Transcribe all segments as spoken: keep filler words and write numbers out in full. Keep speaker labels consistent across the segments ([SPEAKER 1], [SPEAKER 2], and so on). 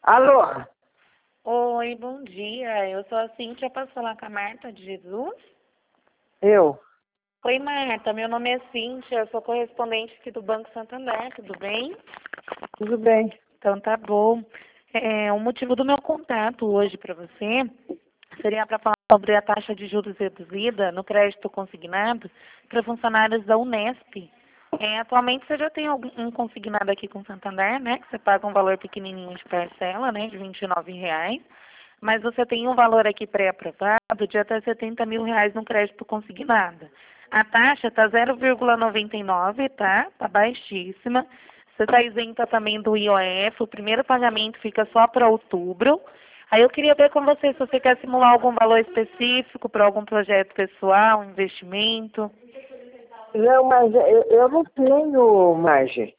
[SPEAKER 1] Alô?
[SPEAKER 2] Oi, bom dia. Eu sou a Cíntia, posso falar com a Marta de Jesus?
[SPEAKER 1] Eu?
[SPEAKER 2] Oi, Marta. Meu nome é Cíntia, eu sou correspondente aqui do Banco Santander, tudo bem?
[SPEAKER 1] Tudo bem.
[SPEAKER 2] Então tá bom. É, o motivo do meu contato hoje para você seria para falar sobre a taxa de juros reduzida no crédito consignado para funcionários da Unesp. É, atualmente você já tem algum, um consignado aqui com o Santander, né? Que você paga um valor pequenininho de parcela, né? De vinte e nove reais. Mas você tem um valor aqui pré-aprovado de até setenta mil reais no crédito consignado. A taxa está zero vírgula noventa e nove, tá? Tá baixíssima. Você está isenta também do I O F. O primeiro pagamento fica só para outubro. Aí eu queria ver com você se você quer simular algum valor específico para algum projeto pessoal, um investimento.
[SPEAKER 1] Não, mas eu, eu não tenho margem.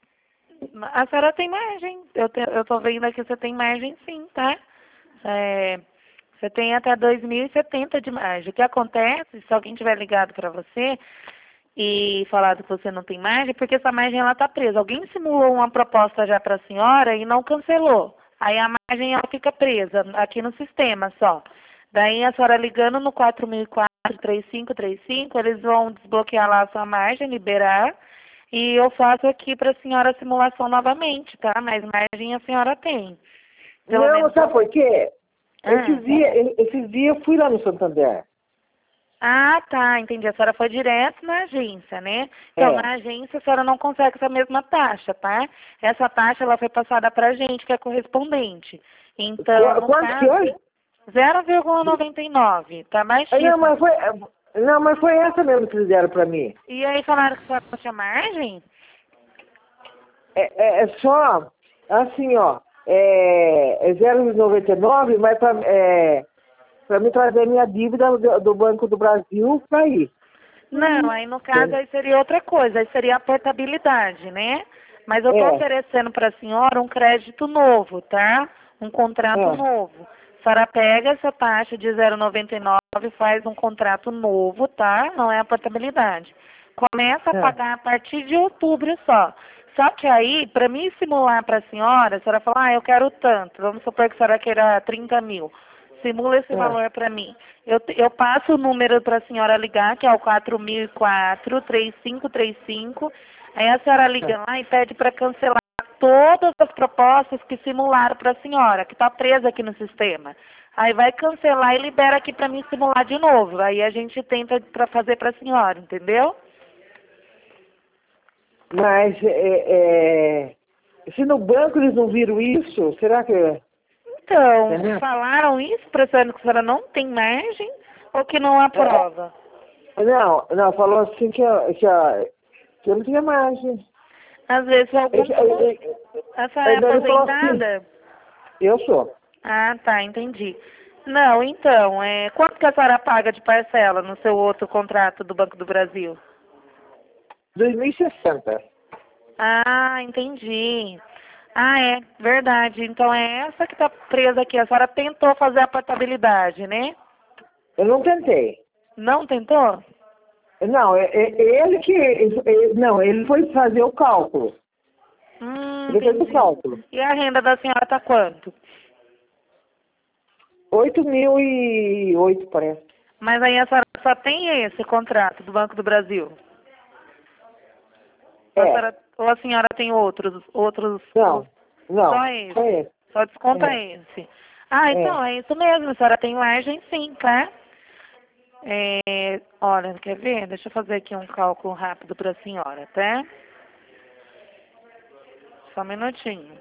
[SPEAKER 2] A senhora tem margem. Eu, te, eu tô vendo aqui que você tem margem sim, tá? É, você tem até dois mil e setenta de margem. O que acontece, se alguém tiver ligado para você e falado que você não tem margem, porque essa margem ela tá presa. Alguém simulou uma proposta já para a senhora e não cancelou. Aí a margem ela fica presa aqui no sistema só. Daí a senhora ligando no quatro mil e quatro, três cinco três cinco, eles vão desbloquear lá a sua margem, liberar. E eu faço aqui para a senhora a simulação novamente, tá? Mas margem a senhora tem. Pelo
[SPEAKER 1] Não,
[SPEAKER 2] menos.
[SPEAKER 1] sabe por quê?
[SPEAKER 2] Ah.
[SPEAKER 1] Esses dias esse dia eu fui lá no Santander.
[SPEAKER 2] Ah, tá, entendi. A senhora foi direto na agência, né? Então,
[SPEAKER 1] É.
[SPEAKER 2] na agência a senhora não consegue essa mesma taxa, tá? Essa taxa ela foi passada para a gente, que é correspondente. Então,
[SPEAKER 1] Qu
[SPEAKER 2] no
[SPEAKER 1] quanto que
[SPEAKER 2] caso,
[SPEAKER 1] é?
[SPEAKER 2] zero vírgula noventa e nove, tá
[SPEAKER 1] Ah,
[SPEAKER 2] baixíssimo.
[SPEAKER 1] Não, mas foi, não, mas foi essa mesmo que fizeram pra mim.
[SPEAKER 2] E aí falaram que a senhora não tinha margem?
[SPEAKER 1] É, é, é só, assim, ó, é, é zero vírgula noventa e nove, mas pra, é, pra mim trazer minha dívida do, do Banco do Brasil pra ir.
[SPEAKER 2] Não, aí no caso aí seria outra coisa, aí seria a portabilidade, né? Mas eu estou
[SPEAKER 1] É,
[SPEAKER 2] oferecendo para a senhora um crédito novo, tá? Um contrato
[SPEAKER 1] é,
[SPEAKER 2] novo. A senhora pega essa taxa de zero vírgula noventa e nove e faz um contrato novo, tá? Não é a portabilidade. Começa a
[SPEAKER 1] é.
[SPEAKER 2] pagar a partir de outubro só. Só que aí, para mim simular para a senhora, a senhora fala, ah, eu quero tanto. Vamos supor que a senhora queira trinta mil. Simula esse
[SPEAKER 1] é.
[SPEAKER 2] valor para mim. Eu, eu passo o número para a senhora ligar, que é o quatro mil e quatro, três cinco três cinco. Aí a senhora liga lá e pede para cancelar todas as propostas que simularam para a senhora, que está presa aqui no sistema. Aí vai cancelar e libera aqui para mim simular de novo. Aí a gente tenta para fazer para a senhora, entendeu?
[SPEAKER 1] Mas é, é, se no banco eles não viram isso, será que...
[SPEAKER 2] Então,
[SPEAKER 1] Entendeu?
[SPEAKER 2] falaram isso, pensando que a senhora não tem margem ou que não aprova?
[SPEAKER 1] Não, não, falou assim que, eu- que, eu- que eu não tinha margem.
[SPEAKER 2] Às vezes algum...
[SPEAKER 1] Ele, ele,
[SPEAKER 2] A senhora é
[SPEAKER 1] ele ele falou assim,
[SPEAKER 2] aposentada?
[SPEAKER 1] eu sou.
[SPEAKER 2] Ah, tá, entendi. Não, então, é, quanto que a senhora paga de parcela no seu outro contrato do Banco do Brasil?
[SPEAKER 1] dois mil e sessenta.
[SPEAKER 2] Ah, entendi. Ah, é, verdade. Então é essa que está presa aqui. A senhora tentou fazer a portabilidade, né?
[SPEAKER 1] Eu não tentei.
[SPEAKER 2] Não tentou?
[SPEAKER 1] Não, é, é ele que... é- não, ele foi fazer o cálculo.
[SPEAKER 2] Hum,
[SPEAKER 1] Ele fez o
[SPEAKER 2] entendi.
[SPEAKER 1] cálculo.
[SPEAKER 2] E a renda da senhora tá quanto?
[SPEAKER 1] Oito mil e oito, parece.
[SPEAKER 2] Mas aí a senhora só tem esse contrato do Banco do Brasil? Ou a
[SPEAKER 1] É.
[SPEAKER 2] senhora, ou a senhora tem outros, outros,
[SPEAKER 1] Não, não.
[SPEAKER 2] só
[SPEAKER 1] Só
[SPEAKER 2] esse?
[SPEAKER 1] esse.
[SPEAKER 2] Só desconta
[SPEAKER 1] É.
[SPEAKER 2] esse. Ah,
[SPEAKER 1] É.
[SPEAKER 2] então é isso mesmo, a senhora tem margem sim, tá? É, olha, quer ver? Deixa eu fazer aqui um cálculo rápido para a senhora, tá? Só um minutinho.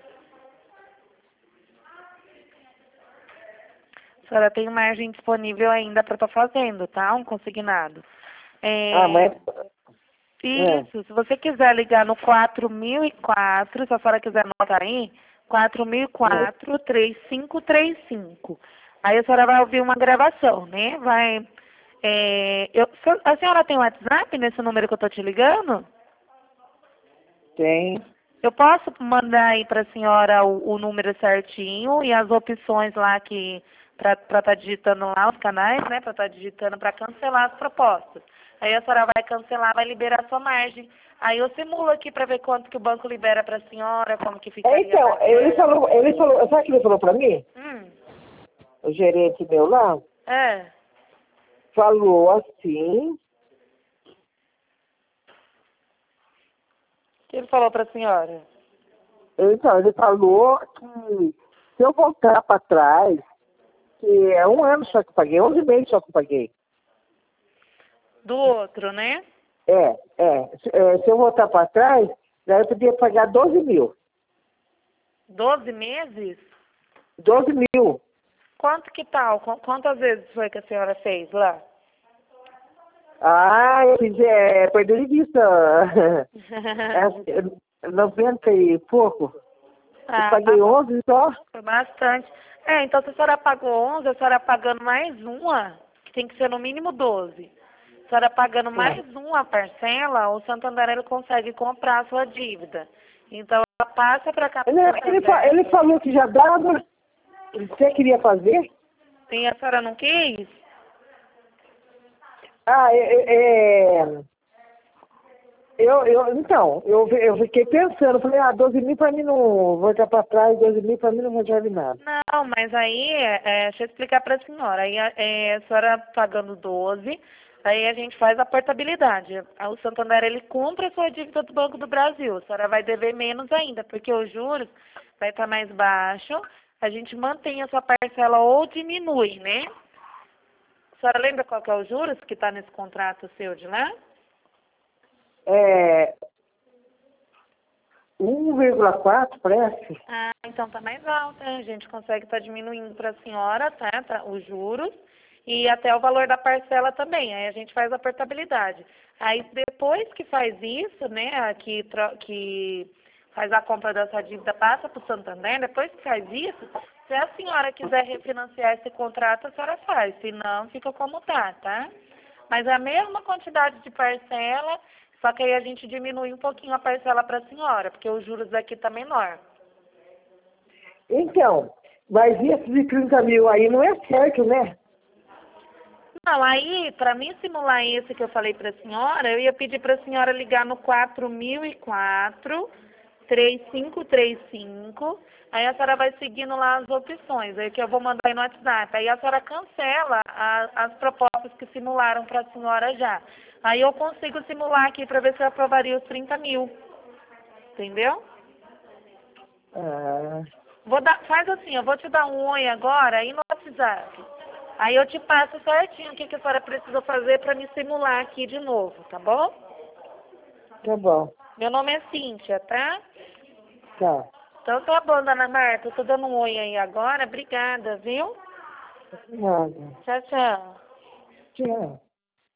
[SPEAKER 2] A senhora tem margem disponível ainda para estar fazendo, tá? Um consignado.
[SPEAKER 1] Ah,
[SPEAKER 2] É,
[SPEAKER 1] mas... É.
[SPEAKER 2] isso, se você quiser ligar no quatro mil e quatro, se a senhora quiser anotar aí, quatro mil e
[SPEAKER 1] É.
[SPEAKER 2] quatro, três cinco três cinco. Aí a senhora vai ouvir uma gravação, né? Vai. É, eu, a senhora tem WhatsApp nesse número que eu tô te ligando?
[SPEAKER 1] Tem.
[SPEAKER 2] Eu posso mandar aí para a senhora o, o número certinho e as opções lá que para estar tá digitando lá os canais, né? Para estar tá digitando para cancelar as propostas. Aí a senhora vai cancelar, vai liberar a sua margem. Aí eu simulo aqui para ver quanto que o banco libera para a senhora, como que ficaria.
[SPEAKER 1] Então, ele falou, ele falou, sabe o que ele falou para mim?
[SPEAKER 2] Hum.
[SPEAKER 1] O gerente meu lá
[SPEAKER 2] É.
[SPEAKER 1] falou assim.
[SPEAKER 2] O que ele falou para a senhora?
[SPEAKER 1] Então, ele falou que se eu voltar para trás, que é um ano só que eu paguei, onze meses só que eu paguei.
[SPEAKER 2] Do outro, né?
[SPEAKER 1] É, é. Se, é, se eu voltar para trás, daí eu podia pagar doze mil.
[SPEAKER 2] doze meses?
[SPEAKER 1] doze mil.
[SPEAKER 2] Quanto que tal? Qu- Quantas vezes foi que a senhora fez lá?
[SPEAKER 1] Ah, eu fiz, é, perdi de vista. É, noventa e pouco. Eu
[SPEAKER 2] Ah,
[SPEAKER 1] paguei
[SPEAKER 2] tá bom.
[SPEAKER 1] onze só.
[SPEAKER 2] Foi bastante. É, então se a senhora pagou onze, a senhora pagando mais uma, que tem que ser no mínimo doze. A senhora pagando mais uma parcela, o Santander ele consegue comprar a sua dívida. Então ela passa para cá pro
[SPEAKER 1] Ele, ele, fa-
[SPEAKER 2] Santander.
[SPEAKER 1] ele falou que já dava. Ele até queria fazer.
[SPEAKER 2] E a senhora não quis?
[SPEAKER 1] Ah, é, é, é, eu, eu, então, eu, eu fiquei pensando, falei, ah, doze mil para mim não voltar para trás, doze mil para mim não resolve nada.
[SPEAKER 2] Não, mas aí, é, deixa eu explicar para a senhora. Aí é, a senhora pagando doze, aí a gente faz a portabilidade. O Santander, ele cumpre a sua dívida do Banco do Brasil. A senhora vai dever menos ainda, porque os juros vai estar mais baixo. A gente mantém a sua parcela ou diminui, né? A senhora lembra qual que é os juros que está nesse contrato seu de lá?
[SPEAKER 1] É, um vírgula quatro parece.
[SPEAKER 2] Ah, então tá mais alto, hein? A gente consegue estar diminuindo para a senhora, tá? tá? Os juros e até o valor da parcela também. Aí a gente faz a portabilidade. Aí depois que faz isso, né, que, tro- que faz a compra dessa dívida, passa para o Santander, depois que faz isso, se a senhora quiser refinanciar esse contrato, a senhora faz. Se não, fica como tá, tá? Mas é a mesma quantidade de parcela, só que aí a gente diminui um pouquinho a parcela para a senhora, porque os juros aqui tá menor.
[SPEAKER 1] Então, mas esse de trinta mil aí não é certo, né?
[SPEAKER 2] Não, aí, para mim simular esse que eu falei para a senhora, eu ia pedir para a senhora ligar no quatro mil e quatro, três cinco três cinco, aí a senhora vai seguindo lá as opções, aí que eu vou mandar aí no WhatsApp. Aí a senhora cancela a- as propostas que simularam para a senhora já. Aí eu consigo simular aqui para ver se eu aprovaria os trinta mil. Entendeu?
[SPEAKER 1] Ah,
[SPEAKER 2] Vou dar, faz assim, eu vou te dar um oi agora aí no WhatsApp. Aí eu te passo certinho o que, que a senhora precisa fazer para me simular aqui de novo, tá bom?
[SPEAKER 1] tá bom.
[SPEAKER 2] Meu nome é Cíntia, tá?
[SPEAKER 1] Tá.
[SPEAKER 2] Então tá bom, dona Marta, eu tô dando um oi aí agora. Obrigada, viu?
[SPEAKER 1] Nada.
[SPEAKER 2] Tchau, tchau.
[SPEAKER 1] Tchau.